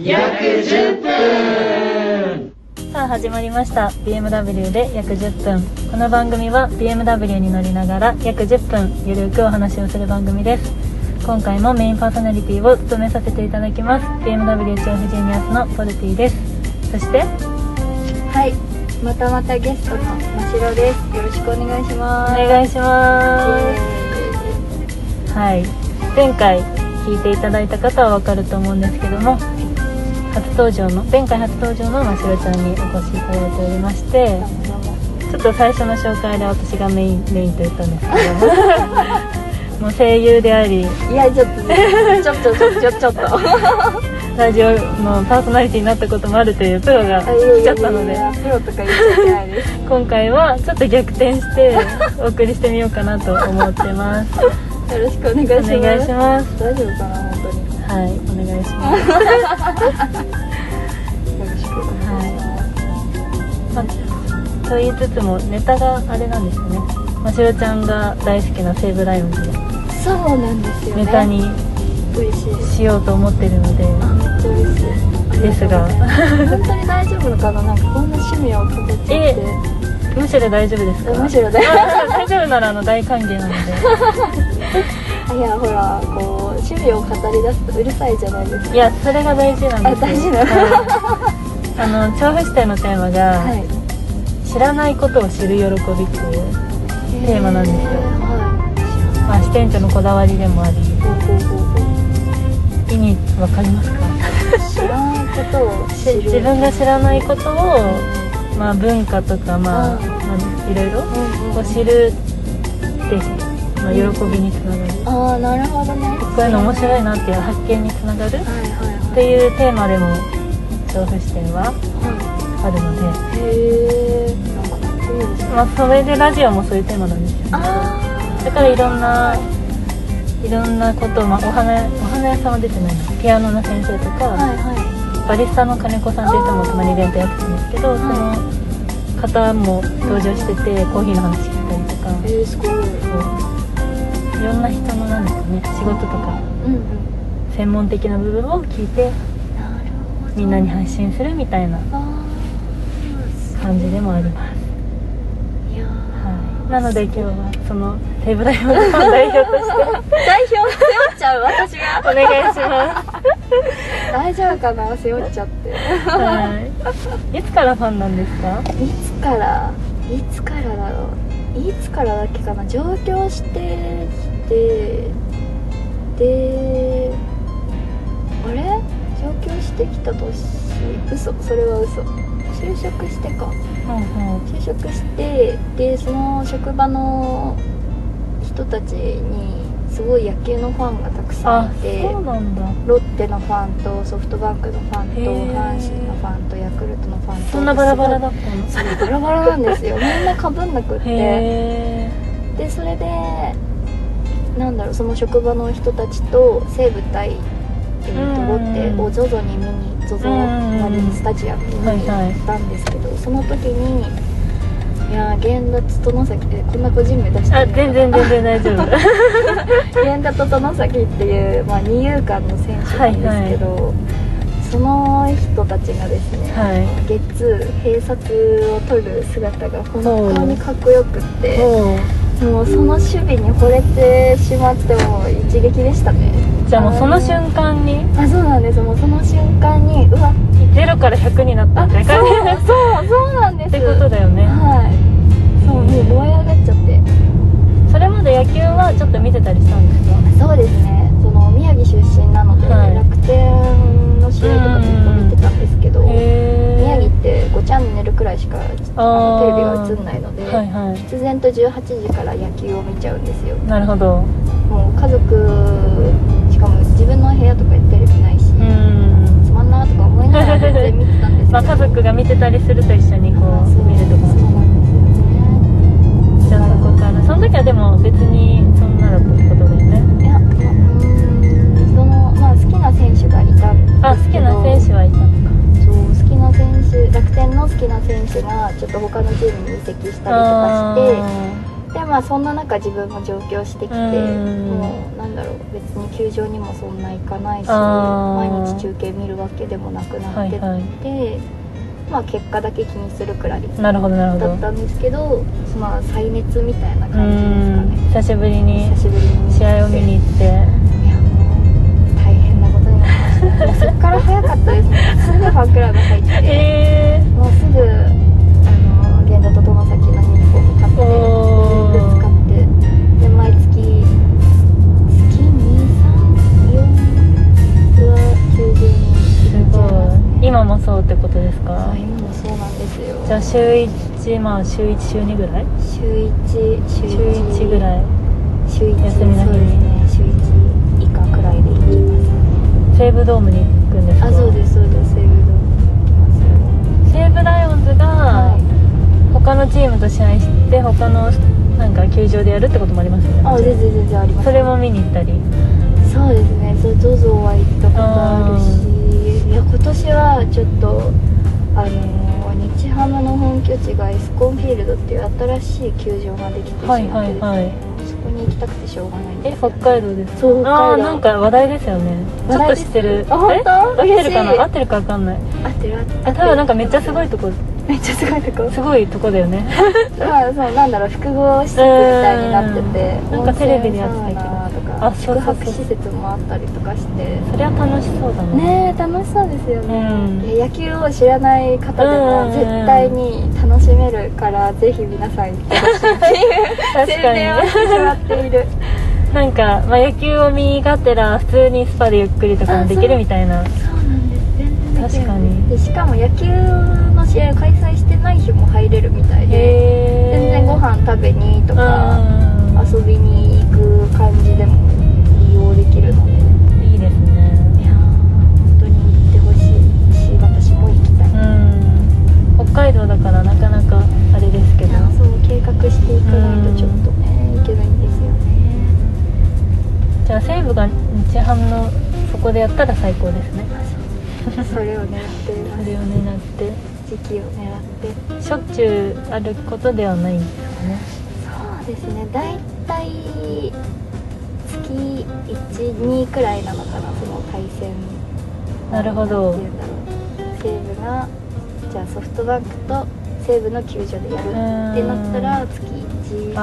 約10分。 さあ始まりました BMW で約10分。この番組は BMW に乗りながら約10分ゆるくお話をする番組です。今回もメインパーソナリティを務めさせていただきます BMW 調布ジーニアスのポルティです。そしてはい、またゲストのましろです。よろしくお願いします。 お願いします。はい、前回聞いていただいた方はわかると思うんですけども、前回初登場のましろちゃんにお越しいただいておりまして、ちょっと最初の紹介で私がメインと言ったんですけどももう声優であり、 いやちょっとラジオのパーソナリティになったこともあるというプロが来ちゃったので、 プロとか言っちゃってないです今回はちょっと逆転してお送りしてみようかなと思ってますよろしくお願いします。 お願いします。 大丈夫かな、本当に。 はい、お願いしますよろしくお願いします。 と言いつつもネタがあれなんですよね。ましろちゃんが大好きな西武ライオンズでそうなんですよね。 ネタに嬉しいしようと思ってるので、 めっちゃ嬉しいですが本当に大丈夫かな、なんかこんな趣味を語っちゃって。 むしろ大丈夫ですか？ むしろ大丈夫なら大歓迎なのでいやほら、こう趣味を語り出すとうるさいじゃないですか。 いや、それが大事なんですよ。 大事なの調布支店のテーマが、はい、知らないことを知る喜びっていうテーマなんですよ。まあ、支店長のこだわりでもあり、意味わかりますか？ 知らないことを知る、 自分が知らないことを、まあ、文化とか、いろいろを知るって喜びにつながる。 ああ、なるほどね。 こういうの面白いなっていう発見につながるっていうテーマでも調布支店はあるので、 へえ、 まあそれでラジオもそういうテーマなんですよね。だからいろんなことを、お花屋さんは出てないの、ピアノの先生とか、バリスタの金子さんっていう人もたまにイベントやってたんですけど、その方も登場しててコーヒーの話聞いたりとか、 すごい。 いろんな人のなんですかね、仕事とか、専門的な部分を聞いてみんなに配信するみたいな感じでもあります。なので今日はその西武ライオンズの代表として代表背負っちゃう、私がお願いします大丈夫かな、背負っちゃっていつからファンなんですか？ いつからだろう、いつからだっけかな。上京してきて、であれ上京してきた年、それは嘘、就職してか、就職して、でその職場の人たちにすごい野球のファンがたくさんいて、 そうなんだ。 ロッテのファンとソフトバンクのファンと阪神のファンとヤクルトのファンと、 そんなバラバラだったの？ そうバラバラなんですよみんなかぶんなくって、でそれでなんだろう、その職場の人たちと西武対ロッテを ZOZO に見に、ZOZO マリンスタジアムに見に行ったんですけど、その時にいや源田と外崎で、こんな個人名出してるの？ 全然大丈夫源田と外崎っていう、二遊間の選手なんですけど、その人たちがですね、ゲッツー併殺を取る姿が本当にかっこよくって、もうその守備に惚れてしまって、もう一撃でしたね。 じゃあもうその瞬間に、 そうなんです、もうその瞬間にうわ 0から100になったって感じ。 そうなんですってことだよね。 はい、そう、もう燃え上がっちゃって。 それまで野球はちょっと見てたりしたんですか？ そうですね、その宮城出身なので、楽天の試合とかずっと見てたんですけど、宮城って5チャンネルくらいしかテレビが映んないので、必然と18時から野球を見ちゃうんですよ。 なるほど。 もう家族、しかも自分の部屋とかテレビないし、つまんなとか思いながら全然見てたんですけど家族が見てたりすると一緒にこう見るとか。 そうなんですよね。 じゃあそこからその時はでも別にそんなだったってことだよね。 いや、その好きな選手がいたんですけど、 好きな選手はいたのか。 そう、好きな選手、楽天の好きな選手がちょっと他のチームに移籍したりとかして、 でまあそんな中自分も上京してきて、もうなんだろう、別に球場にもそんな行かないし、毎日中継見るわけでもなくなってって、はいはい、まあ結果だけ気にするくらいだったんですけど、まあ再熱みたいな感じですかね。 久しぶりに試合を見に行って、いやもう大変なことになりました。そっから早かったですね。すぐファンクラブ入って、もうすぐ源田と外崎のユニフォーム買って、グッズ買って、で毎月2、3、4は球場に行っちゃいますね。 今もそうってことですか？ 今もそうなんですよ。 じゃあ週1、まあ週1週2ぐらい？週1ぐらい。 週1、 休みの日に。 週1以下くらいで行きます。 西武ドームに行くんですか？ そうですそうです、西武ドーム。 西武ライオンズが他のチームと試合して他のなんか球場でやるってこともありますよね。 全然あります。 それも見に行ったり。 そうですね。ゾゾは行ったことあるし、いや今年はちょっと日ハムの本拠地がエスコンフィールドっていう新しい球場ができてしまってですね、そこに行きたくてしょうがないんですよね。 北海道ですか？ そう、北海道。 なんか話題ですよね。ちょっと知ってる。 本当？ 合ってるかな？合ってるか分かんない。 合ってる。 多分なんかめっちゃすごいとこ。 めっちゃすごいとこ。 すごいとこだよね。 まあそう、なんだろう、複合施設みたいになってて、 なんかテレビでやってたけど、 宿泊施設もあったりとかして、 それは楽しそうだね。楽しそうですよね。野球を知らない方でも絶対に楽しめるから、ぜひ皆さん行ってほしいっていう宣伝をしてしまっている。 なんか、まあ、野球を見がてら普通にスパでゆっくりとかもできるみたいな。 そうなんです。全然できる。 確かに。 でしかも野球の試合を開催してない日も入れるみたいで、全然ご飯食べにとか遊びに行く感じでも利用できるのでいいですね。 いや本当に行ってほしいし、私も行きたい。 北海道だからなかなかあれですけど、 そう計画していかないとちょっとね、行けないんですよね。 じゃあ西武が日ハムのそこでやったら最高ですね。 それを狙ってます。 それを狙って、 時期を狙って。 しょっちゅうあることではないんですかね。 そうですね、だいたい月 1,2 くらいなのかな、その対戦。 なるほど。 なんていうんだろう、西武がじゃあソフトバンクと西武の球場でやるってなったら月1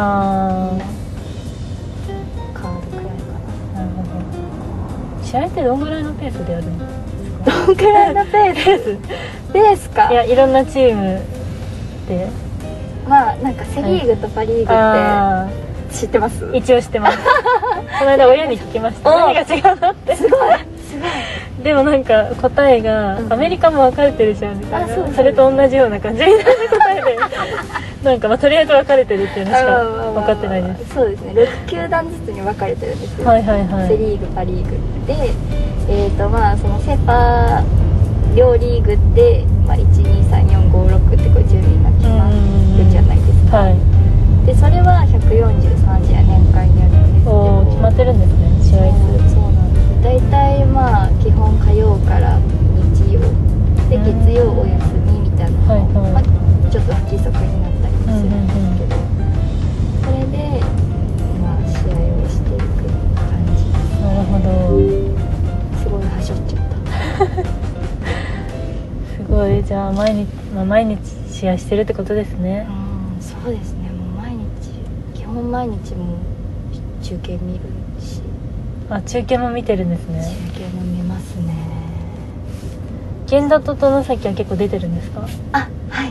カードくらいかな。 なるほど。試合ってどんぐらいのペースでやるんですか？ どんくらいのペースか。 いや、いろんなチームで、 まあなんかセ・リーグとパ・リーグって知ってます？ 一応知ってます。この間親に聞きました。何が違うのって。 すごいでもなんか答えが、アメリカも分かれてるじゃんみたいな、それと同じような感じみたいな答えでなんかまあとりあえず分かれてるっていうのしか分かってないです。 そうですね、6球団ずつに分かれてるんですよ。 はいはいはい。 セ・リーグパ・リーグで、まあそのセ・パ両リーグで、まあ、1,2,3,4,5,6ってこう順位が決まるじゃないですか、はい、でそれは143試合年間にやるんですけど、 決まってるんですね、試合数。 そうなんです。大体まあ基本火曜から日曜で月曜お休みみたいなのが、まあ、ちょっと不規則になったりもするんですけど、それでまあ試合をしていく感じです。 なるほど。 すごいはしょっちゃったすごい。じゃあ毎日試合してるってことですね。 そうですね、もう基本毎日も中継見るし。 中継も見てるんですね。 中継も見ますね。 源田と外崎は結構出てるんですか？ はい、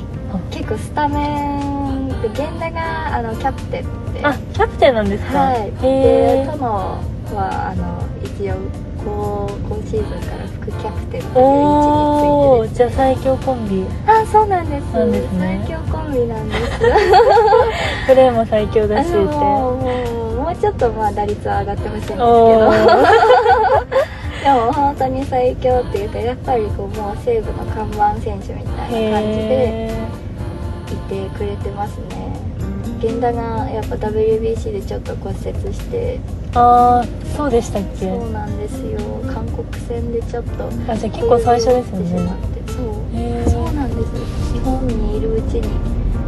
結構スタメンで、源田がキャプテンで。 キャプテンなんですか？ はい。で殿は一応今シーズンから副キャプテンという位置についてです。 じゃあ最強コンビ。 そうなんです。 なんですね。 最強コンビなんですプレーも最強だしって。 もうちょっとまあ打率は上がってほしいんですけどでも本当に最強っていうか、やっぱりこうもう西武の看板選手みたいな感じでいてくれてますね。源田がやっぱ WBC でちょっと骨折して。 そうでしたっけ？ そうなんですよ、韓国戦でちょっと。 じゃあ結構最初ですよね。 そうなんです。日本にいるうちに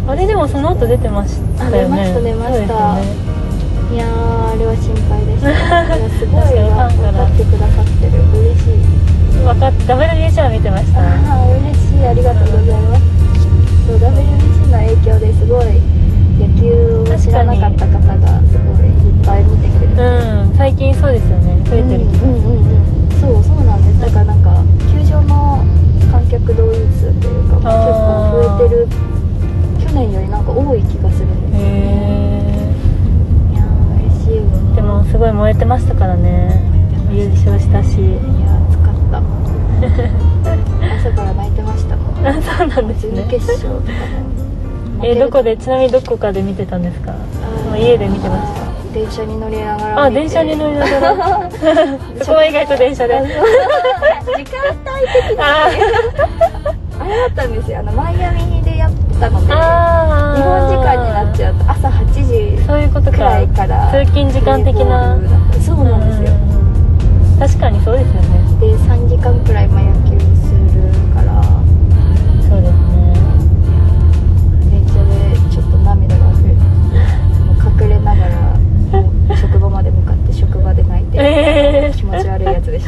あれでもその後出てましたよね。 出ましたそうですよね。 いやーあれは心配でしたいやすごい確かにファンから分かってくださってる、嬉しい。 分かって WBC は見てました。 ああ嬉しい、ありがとうございます。そう WBC の影響ですごい野球を知らなかった方がすごいいっぱい見てくれて、 最近そうですよね、増えてる気がそうなんです。だからなんか球場の観客動員数というか、結構増えてる、去年よりなんか多い気がするんですよね。いやー嬉しいわ。 でもすごい燃えてましたからね、優勝したし。 いやー暑かった朝から泣いてましたもん。 そうなんですね。 準決勝とかもどこで、ちなみにどこかで見てたんですか？家で見てました？ 電車に乗りながら見て。 電車に乗りながらそこは意外と電車で時間帯的にあれだったんですよ、マイアミでやってたので、日本時間になっちゃうと朝8時そういうことくらいから通勤時間的な。 そうなんですよ。 確かにそうですよね。 で3時間くらい野球するから、 そうですね。 電車でちょっと涙が溢れて、もう隠れながら職場まで向かって職場で泣いて、気持ち悪いやつでした。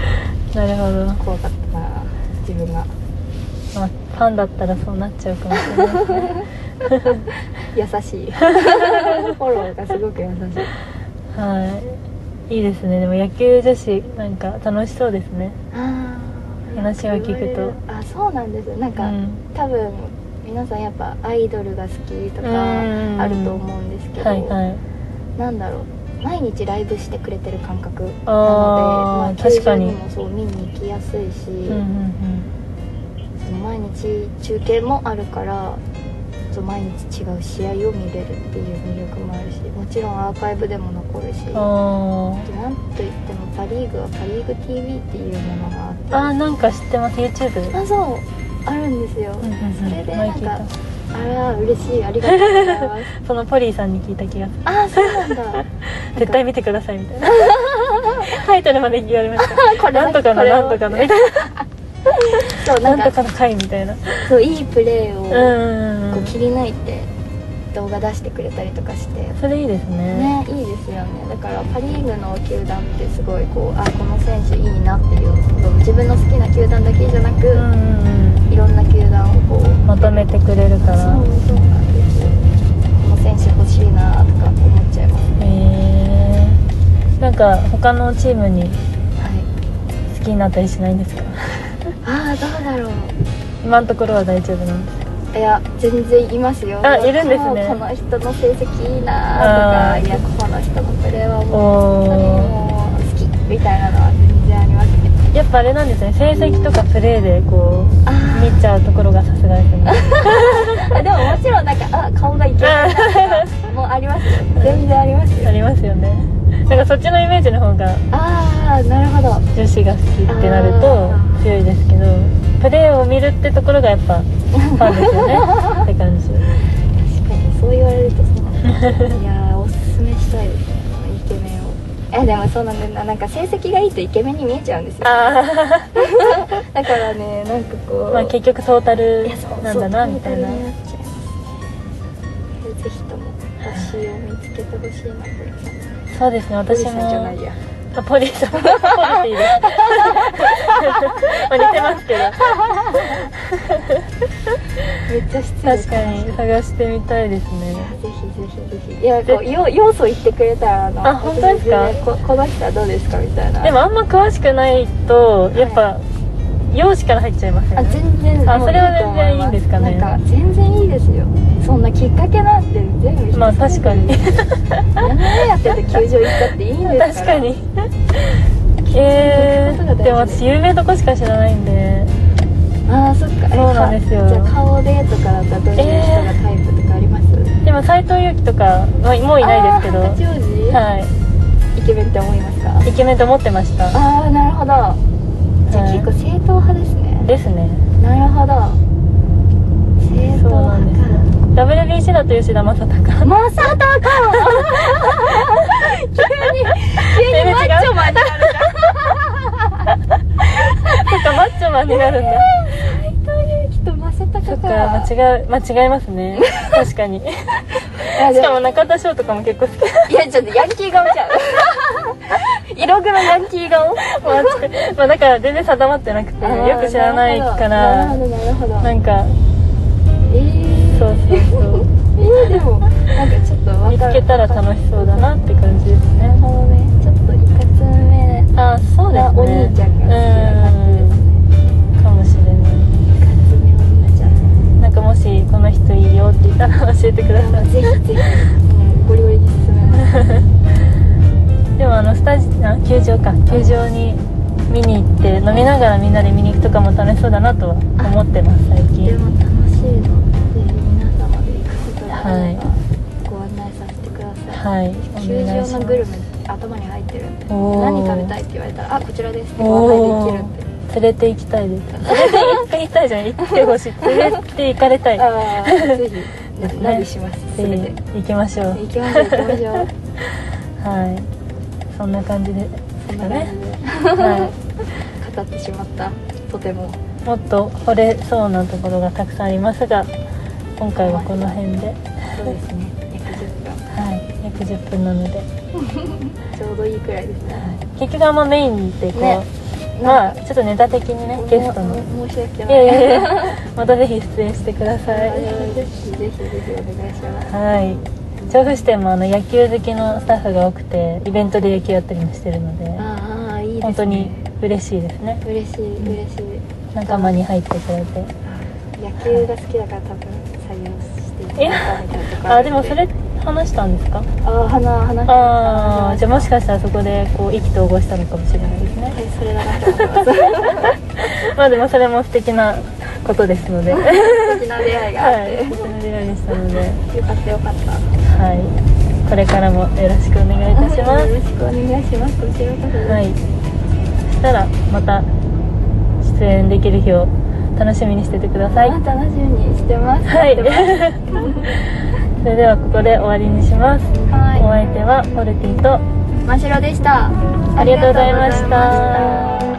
なるほど。 怖かったな自分が。 ファンだったらそうなっちゃうかもしれないですね。 優しいフォローがすごく優しい。 はい、いいですね。でも野球女子なんか楽しそうですね。話を聞くと。 そうなんですよ。なんか、多分皆さんやっぱアイドルが好きとかあると思うんですけど、なんだろう、毎日ライブしてくれてる感覚なので、球場にもそう見に行きやすいし、毎日中継もあるから毎日違う試合を見れるっていう魅力もあるし、もちろんアーカイブでも残るし、なんといってもパ・リーグはパ・リーグ TV っていうものがあって、 なんか知ってます。 YouTube そうあるんですよ。それでなんか嬉しい、ありがとうございますそのポリーさんに聞いた気がする。 そうなんだ絶対見てくださいみたいなタイトルまで言われましたなんとかのなんとかのみたいなそうなんとかの回みたいな、 そういいプレーをこう切り抜いて動画出してくれたりとかして、 それいいですね。 いいですよね。だからパ・リーグの球団ってすごいこの選手いいなっていう、自分の好きな球団だけじゃなく、いろんな球団をこうまとめてくれるから。 そうなんですよ。この選手欲しいなとか思っちゃいますね。 なんか他のチームに好きになったりしないんですか？ どうだろう。 今のところは大丈夫なんですか？ いや全然いますよ。 いるんですね。 この人の成績いいなとか、いやこの人のプレーはもう本当にもう好きみたいなのは全然ありますね。 やっぱあれなんですね、成績とかプレーでこう見ちゃうところがさすがですねでももちろんなんか顔がイケメンだとかもうありますよ。全然ありますよ。 ありますよね。なんかそっちのイメージの方がなるほど、 女子が好きってなると強いですけど、プレーを見るってところがやっぱファンですよねって感じ。 確かにそう言われるとそうなんだいやおすすめしたいですね、イケメンを。でもそうなんだよな、なんか成績がいいとイケメンに見えちゃうんですよ。だからね、なんかこう結局トータルなんだなみたいな。ぜひとも推しを見つけてほしいなと。 そうですね、私もポリさん、ポリティです似てますけどめっちゃ失礼。 確かに探してみたいですね。 ぜひ。いやこう要素言ってくれたら本当ですか？ この人はどうですかみたいな。 でもあんま詳しくないとやっぱ容姿から入っちゃいますよね。 全然それは全然いいんですかね。 なんか全然いいですよ。そんなきっかけなんて全部確かに何やってて球場行ったっていいんですから。確かにでも私有名どこしか知らないんで。 そっか。 そうなんですよ。 じゃあ顔でとかだったらどういう人がタイプとかあります？ でも斎藤佑樹とかもういないですけど、 八王子？イケメンって思いますか？ イケメンと思ってました。 なるほど。じゃあ結構正統派ですね。 ですね。 なるほど。正統派か。 WBC だと吉田正尚。 急にマッチョマンになるじゃん。 そっか、マッチョマンになるんだ。 斎藤佑樹と正尚そっか、間違いますね。確かに。しかも中田翔とかも結構好き。 いやちょっとヤンキー顔じゃん。色黒ヤンキー顔。 まあだから全然定まってなくてよく知らないからなるほどなんかそうでもなんかちょっと見つけたら楽しそうだなって感じですね。 なるほどね。ちょっといかつめあ、そうですね。 お兄ちゃんが好きな感じですね。 かもしれない。 いかつめお兄ちゃん。 なんかもしこの人いいよって言ったら教えてください。 ぜひぜひゴリゴリに進めます。 でも球場に見に行って飲みながらみんなで見に行くとかも楽しそうだなとは思ってます最近。 でも楽しいので皆様で行くことがあればご案内させてください。 はい。 球場のグルメ頭に入ってるんで、 おー何食べたいって言われたらこちらですってご案内できるんで。 連れて行きたいです。連れて行きたいじゃん。行ってほしい。連れて行かれたい。 ああぜひナビします。すべて行きましょう。 行きましょう。 はい。そんな感じでそんな感じはで語ってしまった。とてもい。もっと惚れそうなところがたくさんありますが、今回はこの辺で。 そうですね。約10分。 はい。約10分なので。 ちょうどいいくらいですね。 結局あんまメインでこう、 ねまあちょっとネタ的にねゲストの。 申し訳ない。 いやいやいや。またぜひ出演してください。 ぜひお願いします。 はい。調布支店も野球好きのスタッフが多くてイベントで野球やったりもしてるので、 ああいいですね。 本当に嬉しいですね。 嬉しい。 仲間に入ってくれて。 野球が好きだから多分採用していただいたみたいなところ。 あ、でもそれ話したんですか？ 話ああ、じゃあもしかしたらそこでこう意気投合したのかもしれないですね。 はい、それだなと思います。 まあでもそれも素敵なことですので。 素敵な出会いがあって、 はい、素敵な出会いでしたので。 よかった。 はい。これからもよろしくお願いいたします。 よろしくお願いします。こちらこそです。 はい。そしたらまた出演できる日を楽しみにしててください。 楽しみにしてます。 はい。それではここで終わりにします。 はい。 お相手はホルティと真白でした。 ありがとうございました。